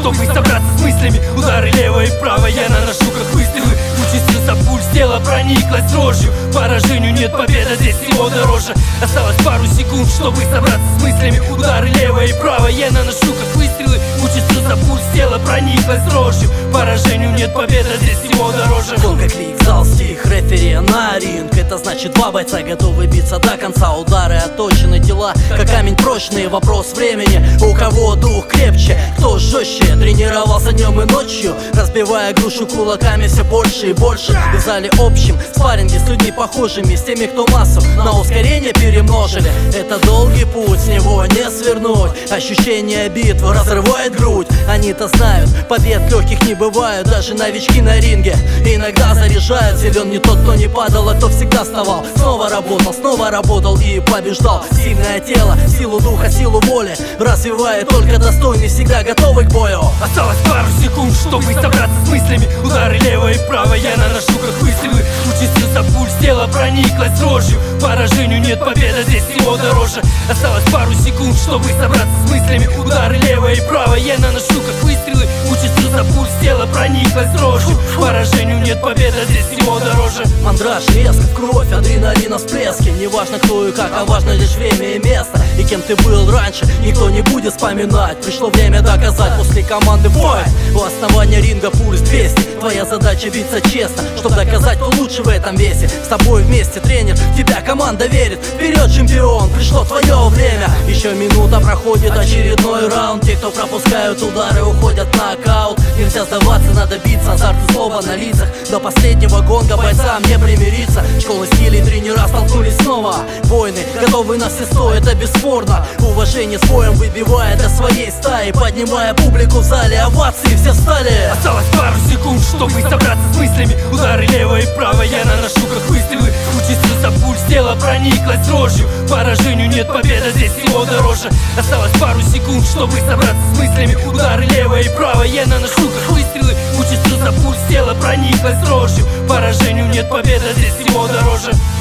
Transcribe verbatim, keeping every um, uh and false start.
чтобы собраться с мыслями. Удары лево и право я наношу как выстрелы. Участился пульс, тело прониклось дрожью. Поражению нет победы, здесь всего дороже. Осталось пару секунд, чтобы собраться с мыслями. Удары лево и право я наношу как выстрелы. Участился пульс, тело прониклось дрожью. Поражению нет победы, здесь всего дороже. Гонка, крик, зал, стих, рефери на ринг. Это значит два бойца готовы биться до конца. Удары оточены, тела как камень прочный. Вопрос времени, у кого дух крепче, кто жестче. Тренировался днем и ночью, разбивая грушу кулаками все больше и больше. И в зале общем спарринги с людьми похожими, с теми, кто массу на ускорение перемножили. Это долгий путь, с него не свернуть. Ощущение битвы разрывает грудь. Они-то знают, побед легких не бывает. Даже новички на ринге иногда заряжают. Силен не тот, кто не падал, а кто всегда вставал. Снова работал, снова работал и побеждал. Сильное тело, силу духа, силу воли развивает только достойный, всегда готовый к бою. Осталось пару секунд, чтобы собраться с мыслями. Удары лево и право я наношу как выстрелы. Участился пульс, тело прониклось дрожью. Поражению нет победы, здесь всего дороже. Осталось пару секунд, чтобы собраться с мыслями. Удары лево и право я наношу как выстрелы. Участился пульс, тело прониклось дрожью. Поражению нет победы, здесь всего дороже. Мандраж, резко в кровь, адреналина всплески. Не важно кто и как, а важно лишь время и место. И кем ты был раньше, никто не будет вспоминать. Пришло время доказать после команды бой. У основания ринга пульс двести. Твоя задача биться честно, чтобы доказать, кто лучше в этом весе. С тобой вместе тренер, в тебя команда верит. Вперед, чемпион, пришло твое время. Еще минута, проходит очередной раунд. Те, кто пропускают удары, уходят на нокаут. Нельзя сдаваться, надо биться, азарт и злоба на лицах. До последнего гонга бойцам не примириться. Школы стилей, тренера столкнулись снова. Войны готовы на все сто, это бесспорно. Уважение с боем выбивает до своей стаи, поднимая публику в зале, овации все встали. Осталось пару секунд, чтобы собраться с мыслями. Удары лево и право я наношу как выстрелы. Участился пульс, тело прониклось дрожью. Поражению нет победы, здесь всего дороже. Осталось пару секунд, чтобы собраться с мыслями. Удары лево и право я наношу как выстрелы. Участился пульс, тело прониклось дрожью. Поражению нет победы, здесь всего дороже.